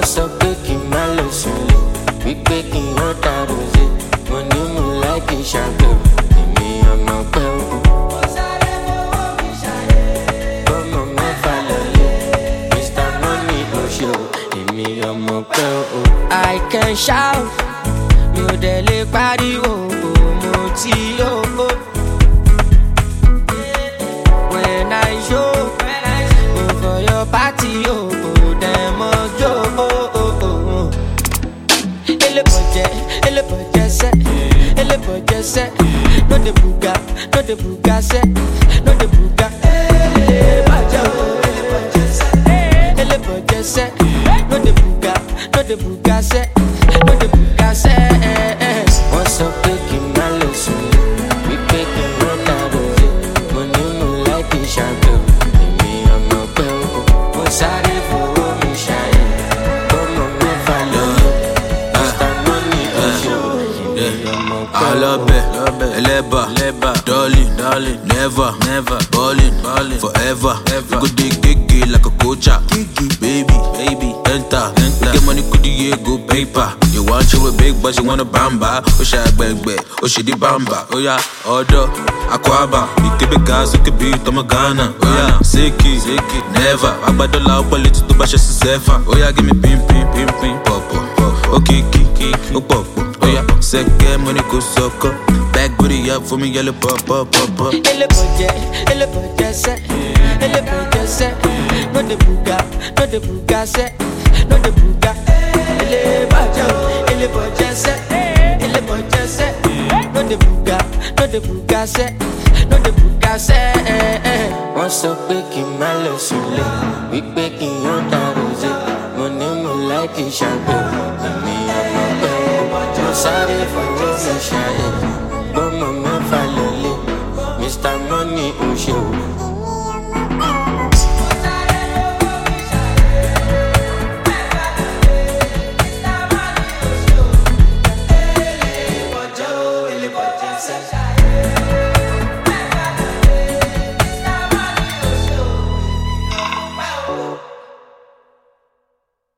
sọ pé kí n má lọ sílé, wípé kí n yán ta rosé. Mo ní mo láìkí ṣàgbẹ̀, èmi ọmọ pẹ́ o. Bọ́mọ mẹ́fà lọlé, Mr. Money ló ṣe o, èmi ọmọ pẹ́ o. I can shout, mi ò dẹ̀ lè pariwo, mo ti yó. When I show, go for your party, dem must go. Ele budget set, no de buga set, no de buga. Ele budget set, no de buga set, no de buga set. Wọ́n sọ pé kí n má lọ sílé, wípé kí n má ta rosé. Mo ní mo láìkí ṣàgbẹ̀, èmi ọmọ pẹ́ o. Mo sáré fowó mi ṣàyè, bọ́mọ mẹ́fà lọ́lọ́, Mr. Money ló ṣe o, èmi ọmọ pẹ́ o. I love it, Eleba, darling, never, ballin', forever. You go dig gigi like a coacher, baby, enter. Get money, could you go paper? You want you a big, but you want a bamba. Oh, shy bang, oh, she di bamba. Oh, yeah, order, aquaba. You keep it gas, you could be Tomagana. Oh, yeah, sicky, never. I bought the loud bullet to bash a sefa. Oh, yeah, give me pim, pop. Oh, kiki, oh, pop. Oh, yeah, second money, go sucker. Back booty up for me, yellow pop. Ele budget set, no de buga set, no de buga. Ele budget set, no de buga set, no de buga set. Wọ́n sọ pé kí n má lọ sílé, wípé kí n yán ta rosé. Mo ní mo láìkí ṣàgbẹ̀, èmi ọmọ pẹ́ o. Mo sáré fowó mi ṣàyè, bọ́mọ mẹ́fà lọlé, Mr. Money ò ṣe o.